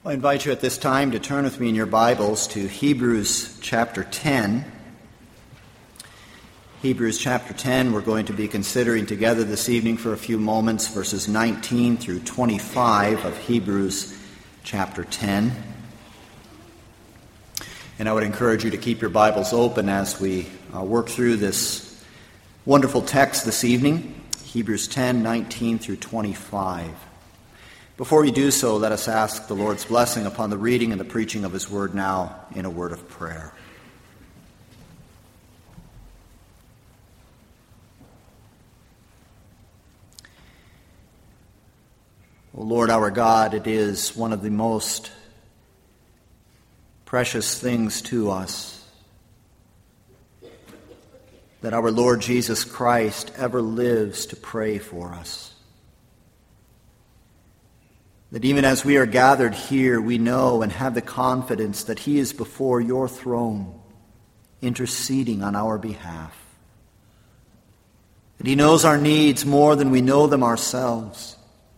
I invite you at this time to turn with me in your Bibles to Hebrews chapter 10. Hebrews chapter 10, we're going to be considering together this evening for a few moments verses 19 through 25 of Hebrews chapter 10. And I would encourage you to keep your Bibles open as we work through this wonderful text this evening, Hebrews 10, 19 through 25. Before we do so, let us ask the Lord's blessing upon the reading and the preaching of His Word now in a word of prayer. O Lord our God, it is one of the most precious things to us that our Lord Jesus Christ ever lives to pray for us. That even as we are gathered here, we know and have the confidence that He is before your throne, interceding on our behalf. That He knows our needs more than we know them ourselves.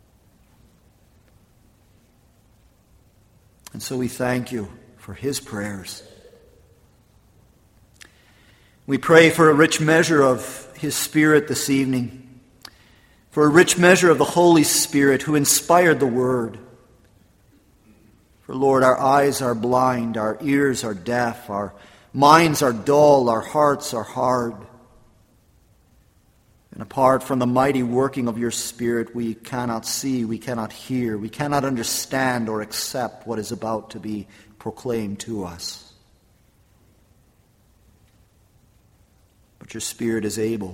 And so we thank you for His prayers. We pray for a rich measure of His Spirit this evening, for a rich measure of the Holy Spirit who inspired the Word. For, Lord, our eyes are blind, our ears are deaf, our minds are dull, our hearts are hard. And apart from the mighty working of your Spirit, we cannot see, we cannot hear, we cannot understand or accept what is about to be proclaimed to us. But your Spirit is able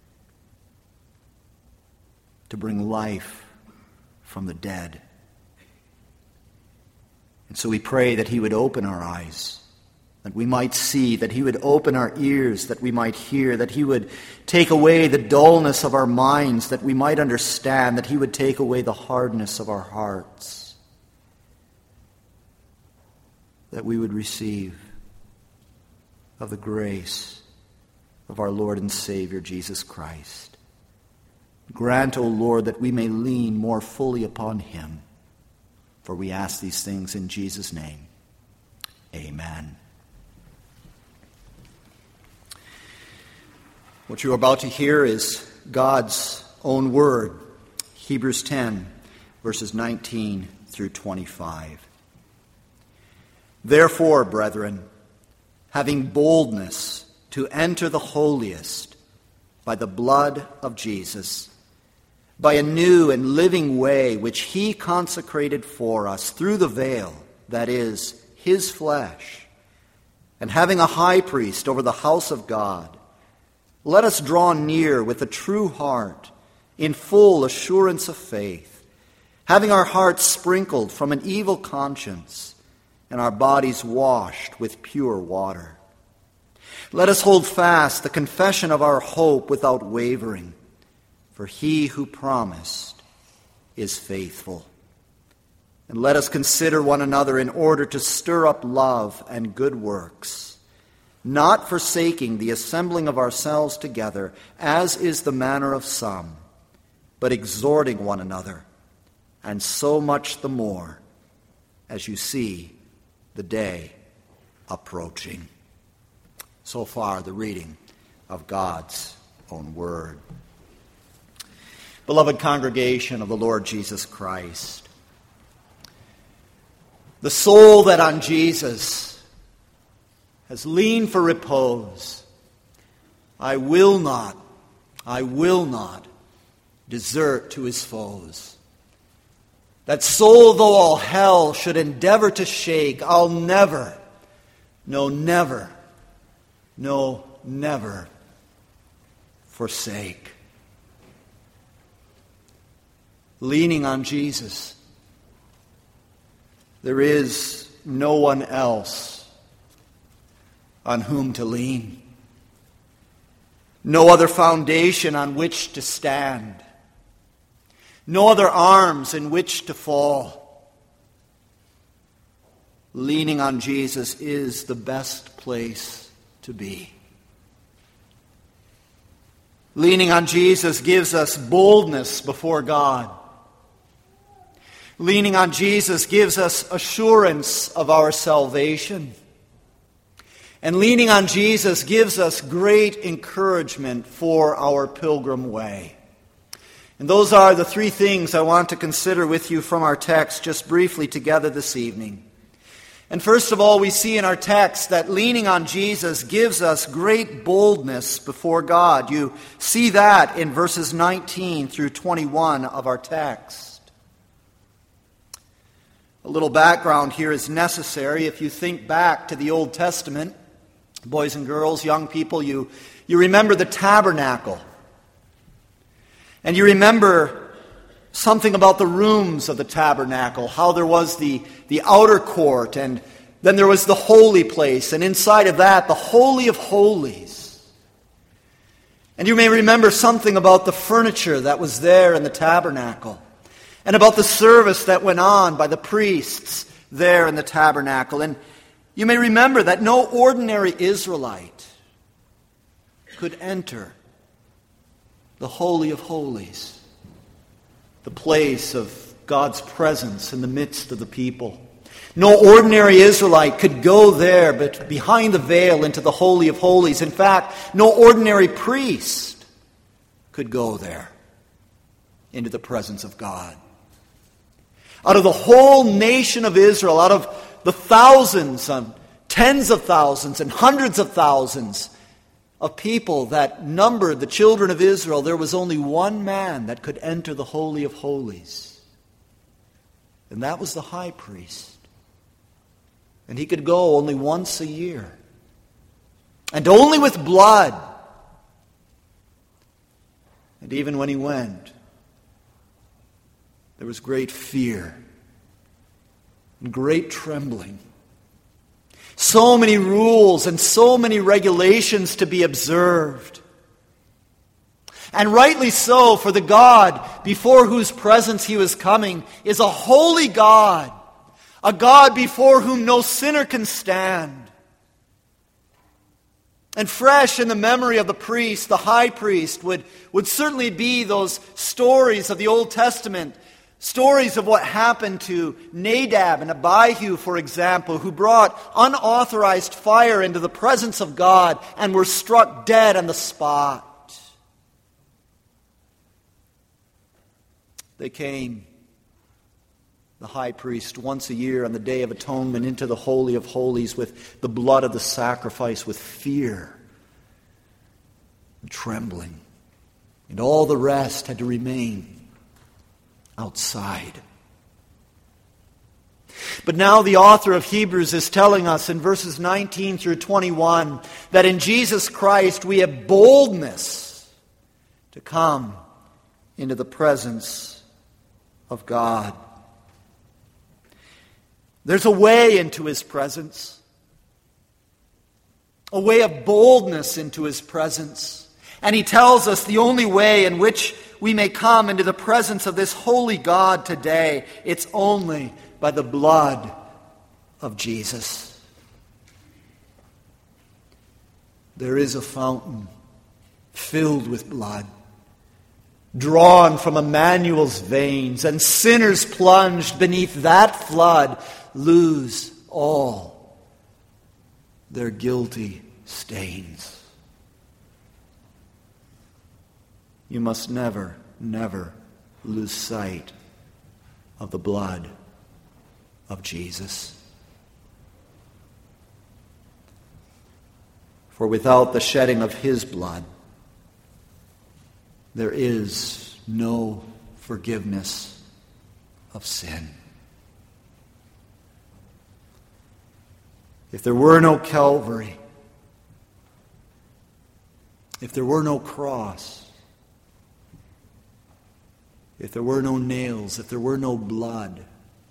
to bring life from the dead. And so we pray that He would open our eyes, that we might see, that He would open our ears, that we might hear, that He would take away the dullness of our minds, that we might understand, that He would take away the hardness of our hearts, that we would receive of the grace of our Lord and Savior, Jesus Christ. Grant, O Lord, that we may lean more fully upon Him. For we ask these things in Jesus' name. Amen. What you are about to hear is God's own word. Hebrews 10, verses 19 through 25. Therefore, brethren, having boldness to enter the holiest by the blood of Jesus, by a new and living way which He consecrated for us through the veil, that is, His flesh, and having a high priest over the house of God, let us draw near with a true heart, in full assurance of faith, having our hearts sprinkled from an evil conscience, and our bodies washed with pure water. Let us hold fast the confession of our hope without wavering, for He who promised is faithful. And let us consider one another in order to stir up love and good works, not forsaking the assembling of ourselves together, as is the manner of some, but exhorting one another, and so much the more as you see the day approaching. So far, the reading of God's own word. Beloved congregation of the Lord Jesus Christ, the soul that on Jesus has leaned for repose, I will not desert to his foes. That soul, though all hell should endeavor to shake, I'll never forsake. Leaning on Jesus, there is no one else on whom to lean. No other foundation on which to stand. No other arms in which to fall. Leaning on Jesus is the best place to be. Leaning on Jesus gives us boldness before God. Leaning on Jesus gives us assurance of our salvation. And leaning on Jesus gives us great encouragement for our pilgrim way. And those are the three things I want to consider with you from our text just briefly together this evening. And first of all, we see in our text that leaning on Jesus gives us great boldness before God. You see that in verses 19 through 21 of our text. A little background here is necessary. If you think back to the Old Testament, boys and girls, young people, you remember the tabernacle. And you remember something about the rooms of the tabernacle, how there was the outer court, and then there was the holy place, and inside of that, the Holy of Holies. And you may remember something about the furniture that was there in the tabernacle, and about the service that went on by the priests there in the tabernacle. And you may remember that no ordinary Israelite could enter the Holy of Holies, the place of God's presence in the midst of the people. No ordinary Israelite could go there, but behind the veil into the Holy of Holies. In fact, no ordinary priest could go there into the presence of God. Out of the whole nation of Israel, out of the thousands and tens of thousands and hundreds of thousands of people that numbered the children of Israel, there was only one man that could enter the Holy of Holies. And that was the high priest. And he could go only once a year. And only with blood. And even when he went, there was great fear and great trembling. So many rules and so many regulations to be observed. And rightly so, for the God before whose presence he was coming is a holy God, a God before whom no sinner can stand. And fresh in the memory of the priest, the high priest, would certainly be those stories of the Old Testament. Stories of what happened to Nadab and Abihu, for example, who brought unauthorized fire into the presence of God and were struck dead on the spot. They came, the high priest, once a year on the Day of Atonement into the Holy of Holies with the blood of the sacrifice, with fear and trembling. And all the rest had to remain outside. But now the author of Hebrews is telling us in verses 19 through 21 that in Jesus Christ we have boldness to come into the presence of God. There's a way into His presence, a way of boldness into His presence. And He tells us the only way in which we may come into the presence of this holy God today, it's only by the blood of Jesus. There is a fountain filled with blood, drawn from Emmanuel's veins, and sinners plunged beneath that flood lose all their guilty stains. You must never, never lose sight of the blood of Jesus. For without the shedding of His blood, there is no forgiveness of sin. If there were no Calvary, if there were no cross, if there were no nails, if there were no blood,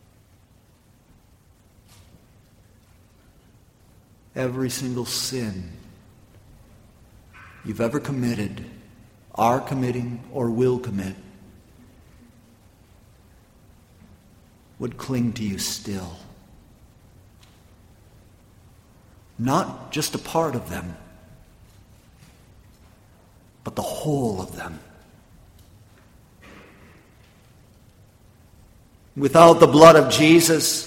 every single sin you've ever committed, are committing, or will commit would cling to you still. Not just a part of them, but the whole of them. Without the blood of Jesus,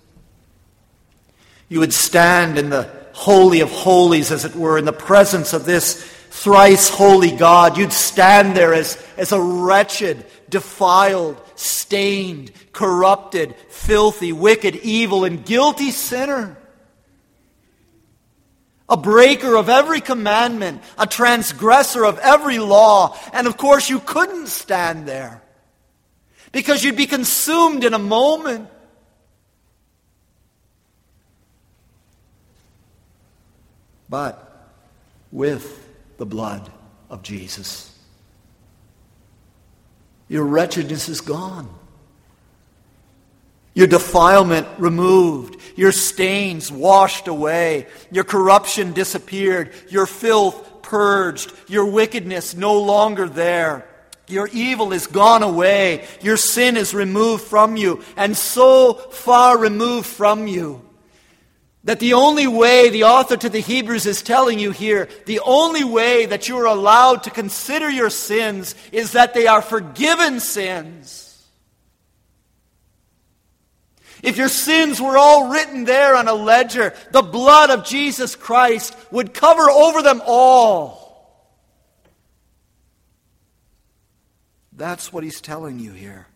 you would stand in the Holy of Holies, as it were, in the presence of this thrice holy God. You'd stand there as a wretched, defiled, stained, corrupted, filthy, wicked, evil, and guilty sinner. A breaker of every commandment, a transgressor of every law. And of course you couldn't stand there, because you'd be consumed in a moment. But with the blood of Jesus, your wretchedness is gone. Your defilement removed. Your stains washed away. Your corruption disappeared. Your filth purged. Your wickedness no longer there. Your evil is gone away. Your sin is removed from you, and so far removed from you that the only way, the author to the Hebrews is telling you here, the only way that you are allowed to consider your sins is that they are forgiven sins. If your sins were all written there on a ledger, the blood of Jesus Christ would cover over them all. That's what he's telling you here.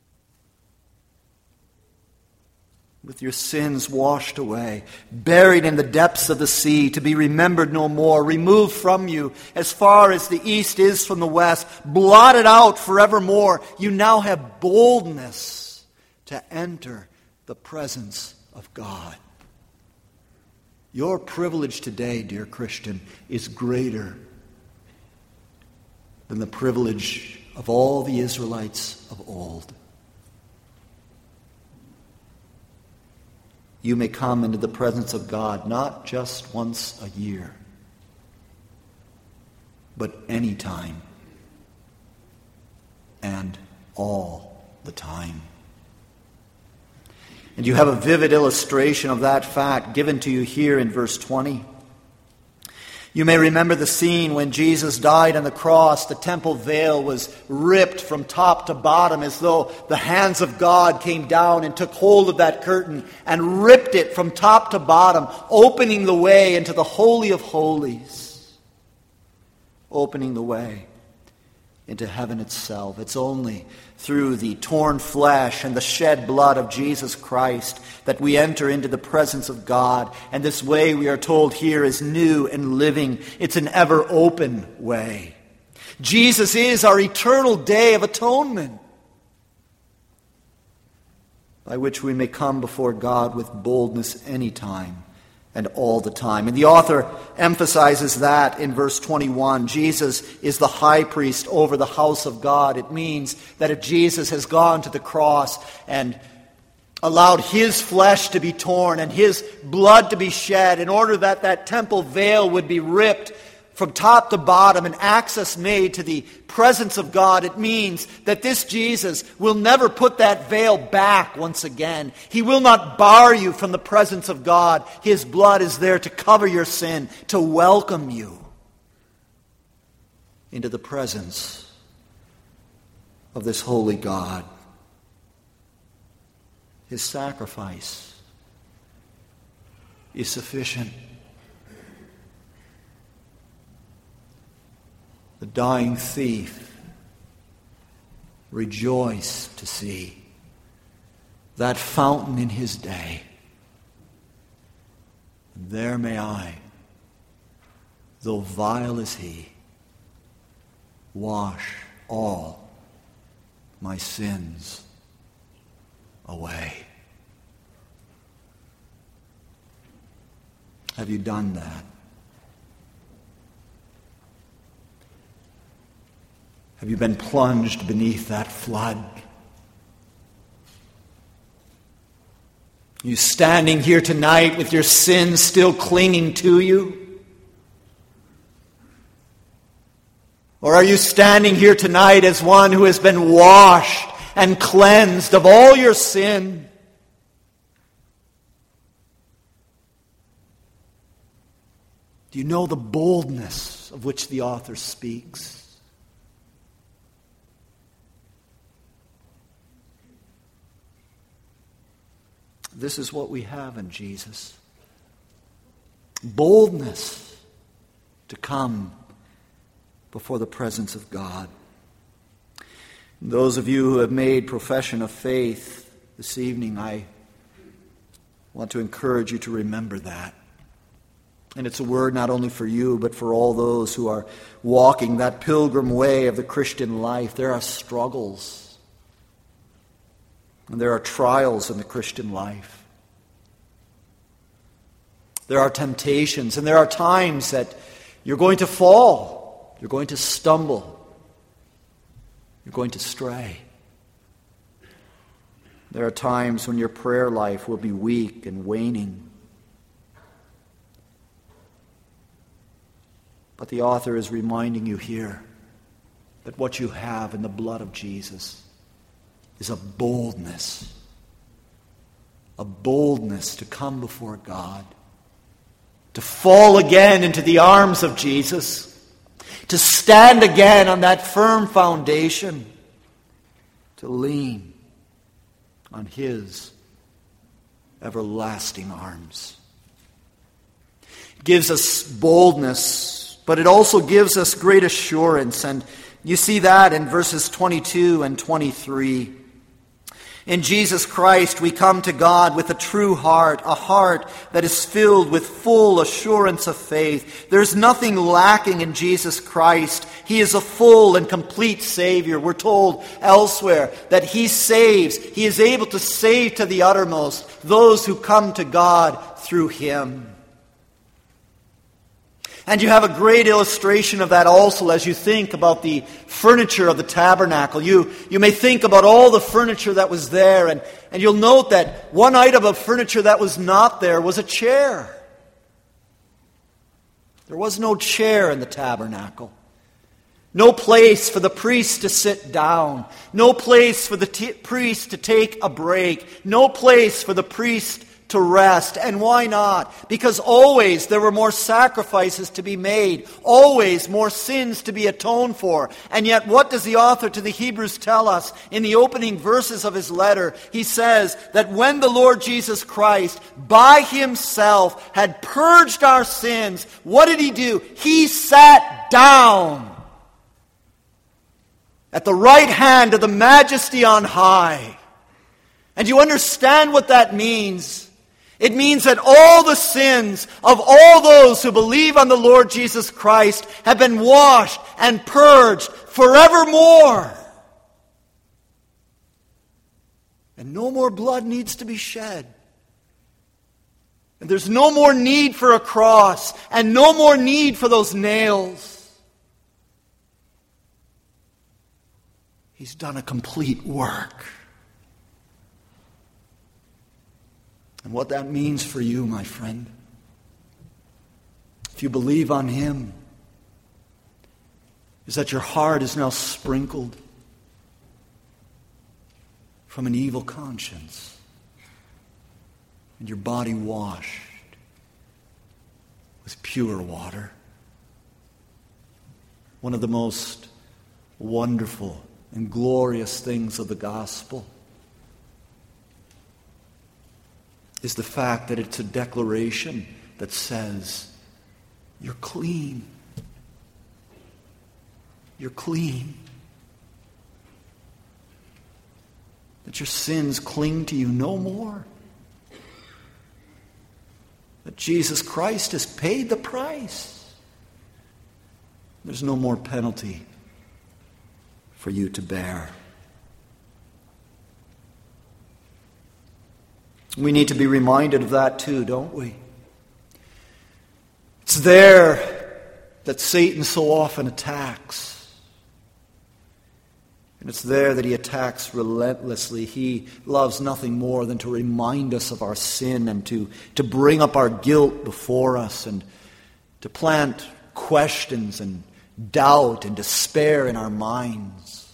With your sins washed away, buried in the depths of the sea, to be remembered no more, removed from you as far as the east is from the west, blotted out forevermore, you now have boldness to enter the presence of God. Your privilege today, dear Christian, is greater than the privilege of all the Israelites of old. You may come into the presence of God not just once a year, but any time and all the time. And you have a vivid illustration of that fact given to you here in verse 20. You may remember the scene when Jesus died on the cross. The temple veil was ripped from top to bottom, as though the hands of God came down and took hold of that curtain and ripped it from top to bottom, opening the way into the Holy of Holies, opening the way into heaven itself. It's only through the torn flesh and the shed blood of Jesus Christ that we enter into the presence of God. And this way, we are told here, is new and living. It's an ever open way. Jesus is our eternal day of atonement, by which we may come before God with boldness anytime and all the time. And the author emphasizes that in verse 21. Jesus is the high priest over the house of God. It means that if Jesus has gone to the cross and allowed his flesh to be torn and his blood to be shed in order that that temple veil would be ripped from top to bottom and access made to the presence of God, it means that this Jesus will never put that veil back once again. He will not bar you from the presence of God. His blood is there to cover your sin, to welcome you into the presence of this holy God. His sacrifice is sufficient. The dying thief rejoiced to see that fountain in his day. And there may I, though vile as he, wash all my sins away. Have you done that? Have you been plunged beneath that flood? You standing here tonight with your sins still clinging to you? Or are you standing here tonight as one who has been washed and cleansed of all your sin? Do you know the boldness of which the author speaks? this is what we have in Jesus. Boldness to come before the presence of God. Those of you who have made profession of faith this evening, I want to encourage you to remember that. And it's a word not only for you, but for all those who are walking that pilgrim way of the Christian life. There are struggles, and there are trials in the Christian life. There are temptations, and there are times that you're going to fall, you're going to stumble, you're going to stray. There are times when your prayer life will be weak and waning. But the author is reminding you here that what you have in the blood of Jesus is a boldness to come before God, to fall again into the arms of Jesus, to stand again on that firm foundation, to lean on His everlasting arms. It gives us boldness, but it also gives us great assurance. And you see that in verses 22 and 23. In Jesus Christ, we come to God with a true heart, a heart that is filled with full assurance of faith. There's nothing lacking in Jesus Christ. He is a full and complete Savior. We're told elsewhere that He saves. He is able to save to the uttermost those who come to God through Him. And you have a great illustration of that also as you think about the furniture of the tabernacle. You may think about all the furniture that was there, and you'll note that one item of furniture that was not there was a chair. There was no chair in the tabernacle. No place for the priest to sit down. No place for the priest to take a break. No place for the priest to rest. And why not? Because always there were more sacrifices to be made. Always more sins to be atoned for. And yet what does the author to the Hebrews tell us in the opening verses of his letter? He says that when the Lord Jesus Christ by Himself had purged our sins, what did He do? He sat down at the right hand of the Majesty on high. And you understand what that means. It means that all the sins of all those who believe on the Lord Jesus Christ have been washed and purged forevermore. And no more blood needs to be shed. And there's no more need for a cross and no more need for those nails. He's done a complete work. And what that means for you, my friend, if you believe on Him, is that your heart is now sprinkled from an evil conscience and your body washed with pure water. One of the most wonderful and glorious things of the gospel is the fact that it's a declaration that says, you're clean. You're clean. That your sins cling to you no more. That Jesus Christ has paid the price. There's no more penalty for you to bear. We need to be reminded of that too, don't we? It's there that Satan so often attacks. And it's there that he attacks relentlessly. He loves nothing more than to remind us of our sin and to bring up our guilt before us and to plant questions and doubt and despair in our minds.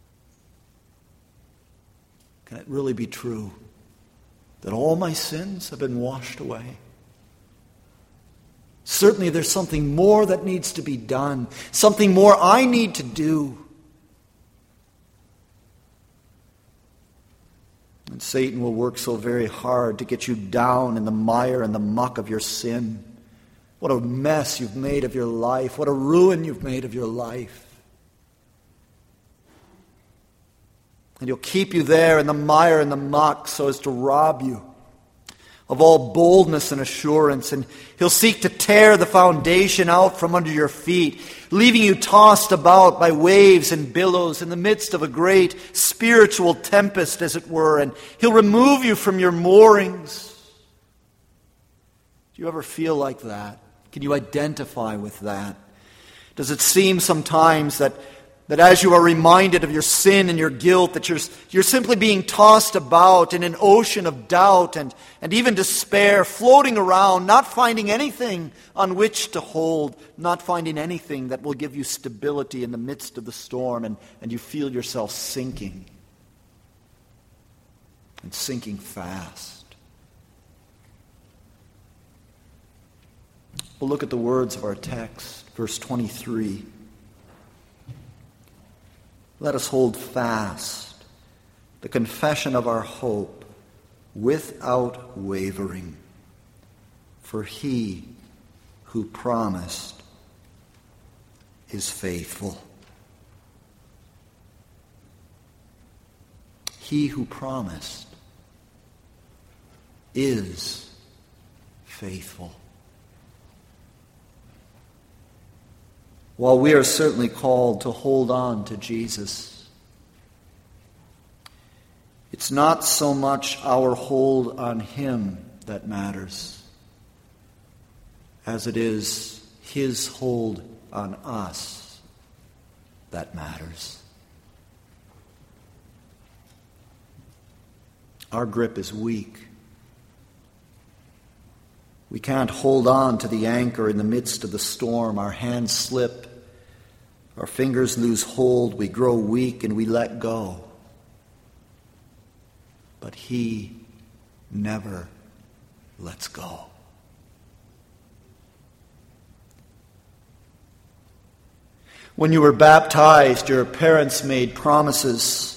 Can it really be true that all my sins have been washed away? Certainly there's something more that needs to be done, something more I need to do. And Satan will work so very hard to get you down in the mire and the muck of your sin. What a mess you've made of your life. What a ruin you've made of your life. And he'll keep you there in the mire and the muck so as to rob you of all boldness and assurance. And he'll seek to tear the foundation out from under your feet, leaving you tossed about by waves and billows in the midst of a great spiritual tempest, as it were. And he'll remove you from your moorings. Do you ever feel like that? Can you identify with that? Does it seem sometimes that as you are reminded of your sin and your guilt, that you're simply being tossed about in an ocean of doubt and even despair, floating around, not finding anything on which to hold, not finding anything that will give you stability in the midst of the storm, and you feel yourself sinking, and sinking fast? Well, look at the words of our text, verse 23. Let us hold fast the confession of our hope without wavering, for he who promised is faithful. He who promised is faithful. While we are certainly called to hold on to Jesus, it's not so much our hold on him that matters as it is his hold on us that matters. Our grip is weak. We can't hold on to the anchor in the midst of the storm. Our hands slip. Our fingers lose hold. We grow weak and we let go. But he never lets go. When you were baptized, your parents made promises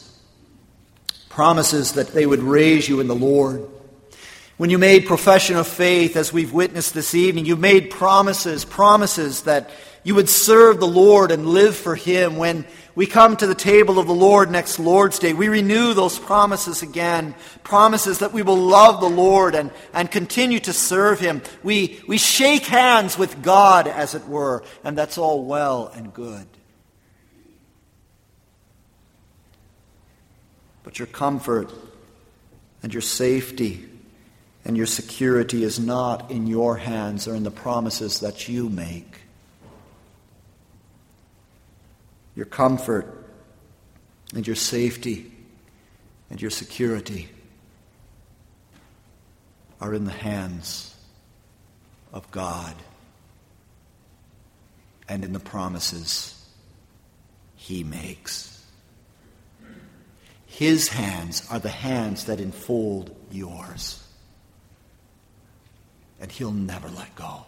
that they would raise you in the Lord. When you made profession of faith, as we've witnessed this evening, you made promises that you would serve the Lord and live for him. When we come to the table of the Lord next Lord's Day, we renew those promises again. Promises that we will love the Lord and continue to serve him. We shake hands with God, as it were, and that's all well and good. But your comfort and your safety and your security is not in your hands or in the promises that you make. Your comfort and your safety and your security are in the hands of God and in the promises he makes. His hands are the hands that enfold yours. And he'll never let go.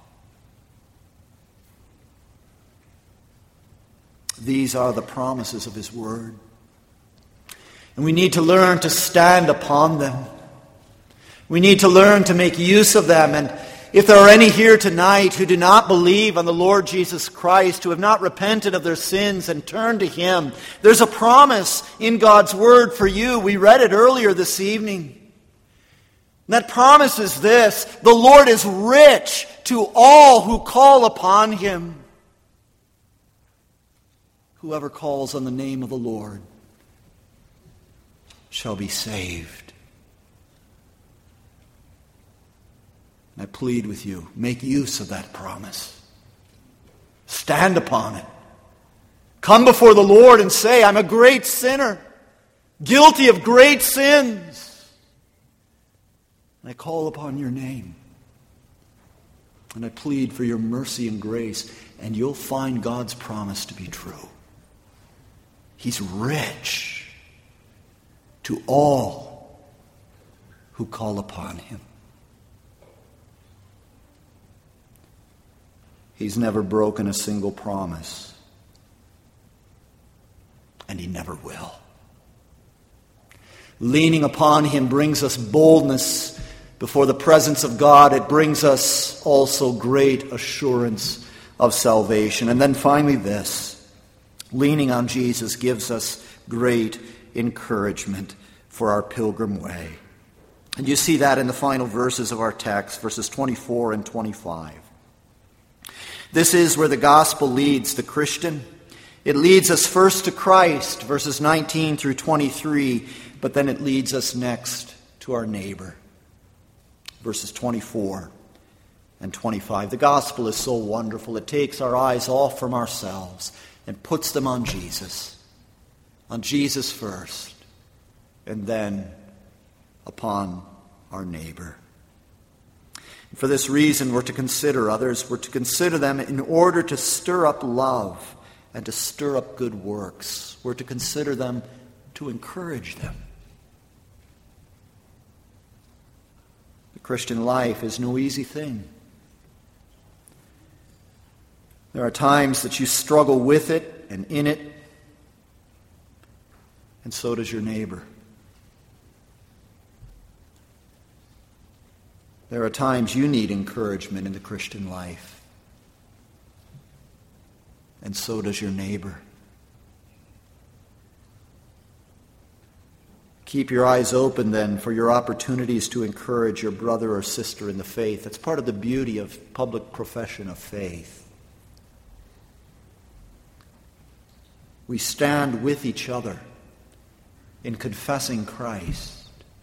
These are the promises of his word. And we need to learn to stand upon them. We need to learn to make use of them. And if there are any here tonight who do not believe on the Lord Jesus Christ, who have not repented of their sins and turned to him, there's a promise in God's word for you. We read it earlier this evening. That promise is this: the Lord is rich to all who call upon him. Whoever calls on the name of the Lord shall be saved. And I plead with you, make use of that promise. Stand upon it. Come before the Lord and say, I'm a great sinner, guilty of great sins. And I call upon your name. And I plead for your mercy and grace. And you'll find God's promise to be true. He's rich to all who call upon him. He's never broken a single promise. And he never will. Leaning upon him brings us boldness before the presence of God. It brings us also great assurance of salvation. And then finally this, leaning on Jesus gives us great encouragement for our pilgrim way. And you see that in the final verses of our text, verses 24 and 25. This is where the gospel leads the Christian. It leads us first to Christ, verses 19 through 23, but then it leads us next to our neighbor, verses 24 and 25. The gospel is so wonderful. It takes our eyes off from ourselves and puts them on Jesus first, and then upon our neighbor. For this reason, we're to consider others. We're to consider them in order to stir up love and to stir up good works. We're to consider them to encourage them. The Christian life is no easy thing. There are times that you struggle with it and in it, and so does your neighbor. There are times you need encouragement in the Christian life, and so does your neighbor. Keep your eyes open then for your opportunities to encourage your brother or sister in the faith. That's part of the beauty of public profession of faith. We stand with each other in confessing Christ.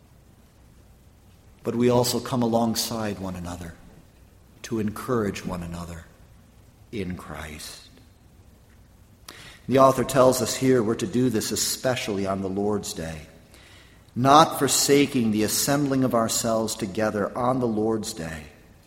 But we also come alongside one another to encourage one another in Christ. The author tells us here we're to do this especially on the Lord's Day, not forsaking the assembling of ourselves together on the Lord's Day.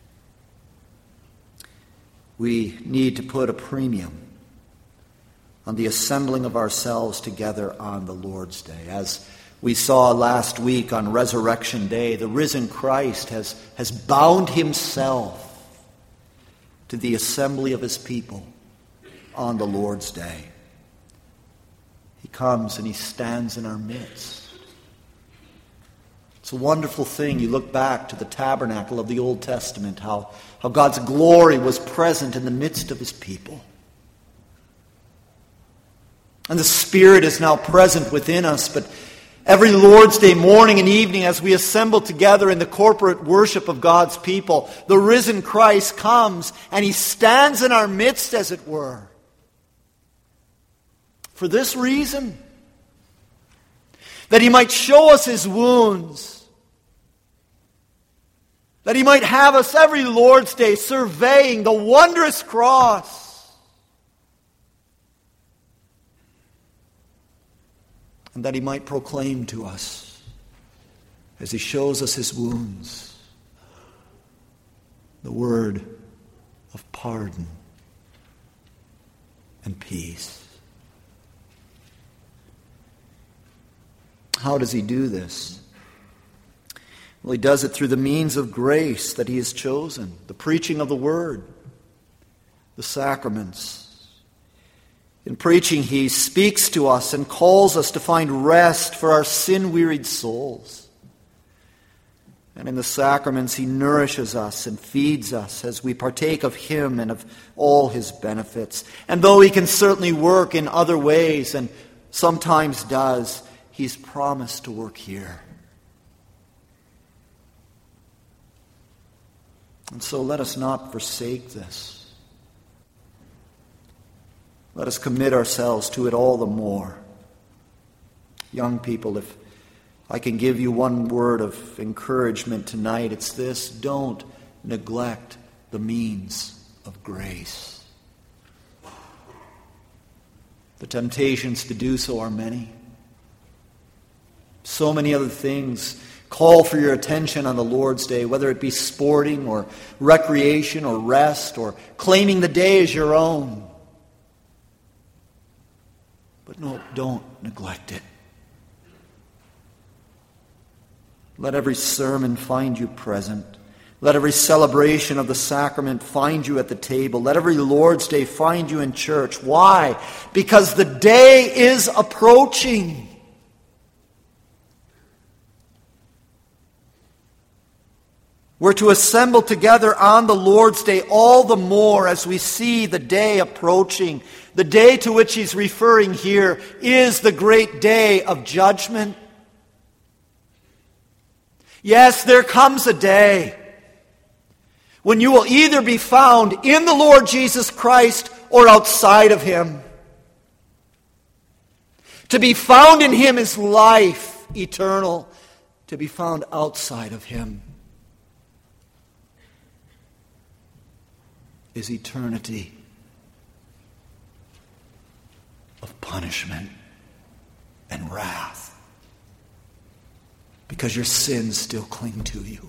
We need to put a premium on the assembling of ourselves together on the Lord's Day. As we saw last week on Resurrection Day, the risen Christ has bound himself to the assembly of his people on the Lord's Day. He comes and he stands in our midst. It's a wonderful thing. You look back to the tabernacle of the Old Testament, how God's glory was present in the midst of his people. And the Spirit is now present within us, but every Lord's Day morning and evening as we assemble together in the corporate worship of God's people, the risen Christ comes and he stands in our midst, as it were. For this reason, that he might show us his wounds, that he might have us every Lord's Day surveying the wondrous cross, and that he might proclaim to us, as he shows us his wounds, the word of pardon and peace. How does he do this? Well, he does it through the means of grace that he has chosen, the preaching of the word, the sacraments. In preaching, he speaks to us and calls us to find rest for our sin-wearied souls. And in the sacraments, he nourishes us and feeds us as we partake of him and of all his benefits. And though he can certainly work in other ways, and sometimes does, he's promised to work here. And so let us not forsake this. Let us commit ourselves to it all the more. Young people, if I can give you one word of encouragement tonight, it's this: don't neglect the means of grace. The temptations to do so are many. So many other things call for your attention on the Lord's Day, whether it be sporting or recreation or rest or claiming the day as your own. But no, don't neglect it. Let every sermon find you present. Let every celebration of the sacrament find you at the table. Let every Lord's Day find you in church. Why? Because the day is approaching. We're to assemble together on the Lord's Day all the more as we see the day approaching. The day to which he's referring here is the great day of judgment. Yes, there comes a day when you will either be found in the Lord Jesus Christ or outside of him. To be found in him is life eternal. To be found outside of him is eternity of punishment and wrath, because your sins still cling to you.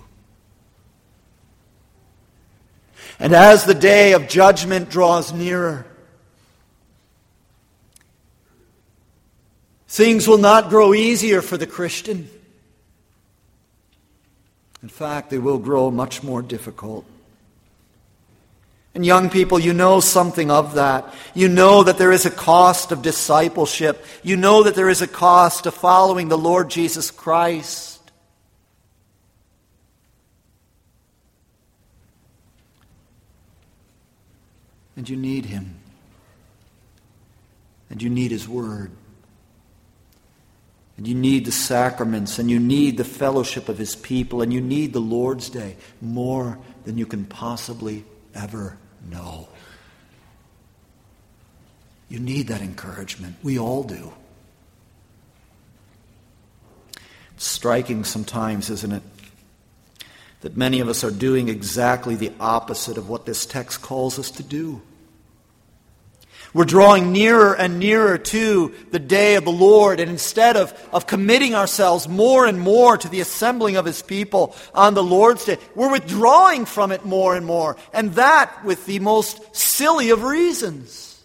And as the day of judgment draws nearer, things will not grow easier for the Christian. In fact, they will grow much more difficult. And young people, you know something of that. You know that there is a cost of discipleship. You know that there is a cost of following the Lord Jesus Christ. And you need him. And you need his word. And you need the sacraments, and you need the fellowship of his people, and you need the Lord's Day more than you can possibly ever know. You need that encouragement. We all do. It's striking sometimes, isn't it, that many of us are doing exactly the opposite of what this text calls us to do. We're drawing nearer and nearer to the day of the Lord, and instead of committing ourselves more and more to the assembling of his people on the Lord's Day, we're withdrawing from it more and more, and that with the most silly of reasons.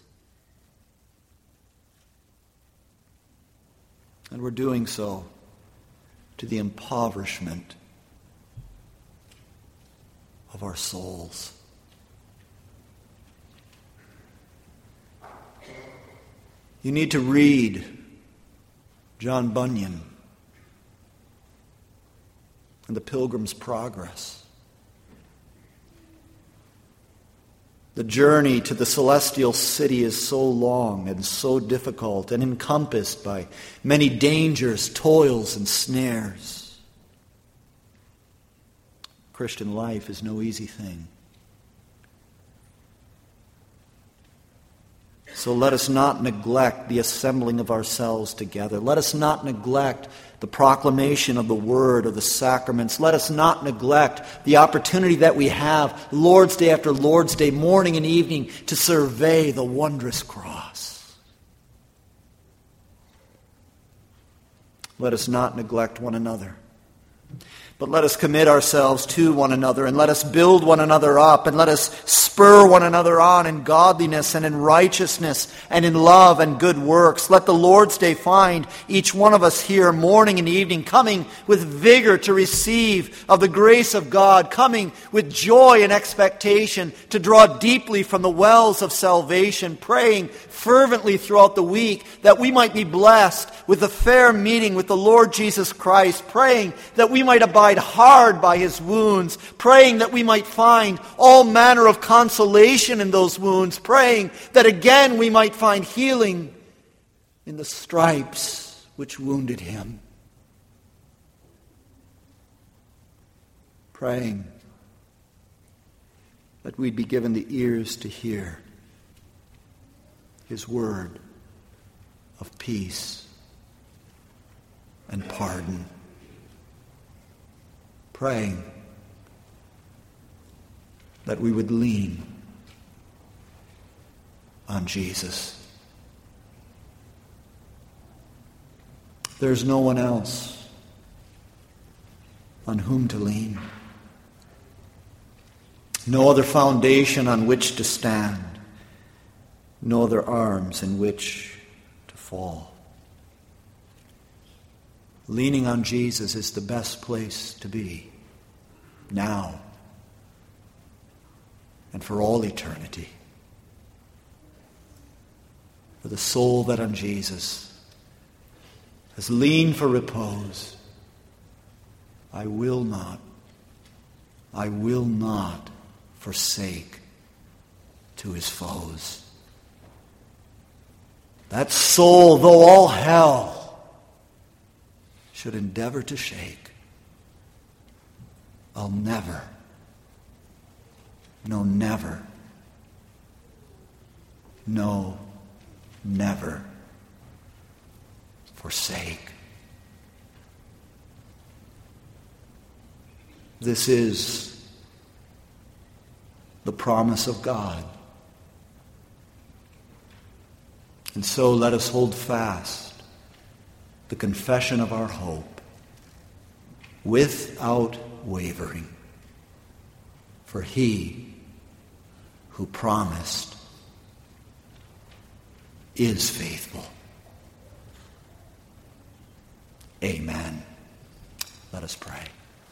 And we're doing so to the impoverishment of our souls. You need to read John Bunyan and the Pilgrim's Progress. The journey to the celestial city is so long and so difficult and encompassed by many dangers, toils, and snares. Christian life is no easy thing. So let us not neglect the assembling of ourselves together. Let us not neglect the proclamation of the Word or the sacraments. Let us not neglect the opportunity that we have, Lord's Day after Lord's Day, morning and evening, to survey the wondrous cross. Let us not neglect one another. But let us commit ourselves to one another, and let us build one another up, and let us spur one another on in godliness and in righteousness and in love and good works. Let the Lord's Day find each one of us here morning and evening, coming with vigor to receive of the grace of God, coming with joy and expectation to draw deeply from the wells of salvation, praying fervently throughout the week that we might be blessed with a fair meeting with the Lord Jesus Christ, praying that we might abide hard by his wounds, praying that we might find all manner of consolation in those wounds, praying that again we might find healing in the stripes which wounded him, praying that we'd be given the ears to hear his word of peace and pardon, praying that we would lean on Jesus. There's no one else on whom to lean, no other foundation on which to stand, no other arms in which to fall. Leaning on Jesus is the best place to be, now and for all eternity. For the soul that on Jesus has leaned for repose, I will not I will not forsake to his foes. That soul, though all hell should endeavor to shake, I'll never, no, never, no, never forsake. This is the promise of God. And so let us hold fast the confession of our hope without wavering. For he who promised is faithful. Amen. Let us pray.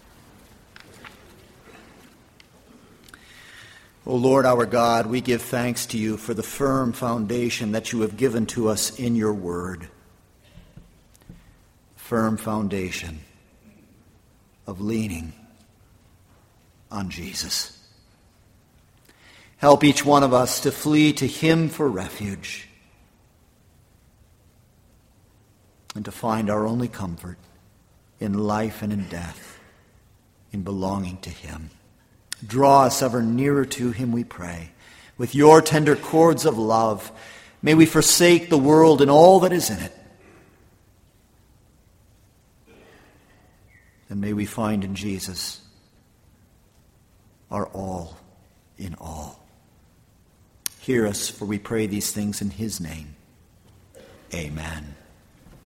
O Lord our God, we give thanks to you for the firm foundation that you have given to us in your word. Firm foundation of leaning on Jesus. Help each one of us to flee to him for refuge and to find our only comfort in life and in death in belonging to him. Draw us ever nearer to him, we pray. With your tender cords of love, may we forsake the world and all that is in it. And may we find in Jesus our all in all. Hear us, for we pray these things in his name. Amen.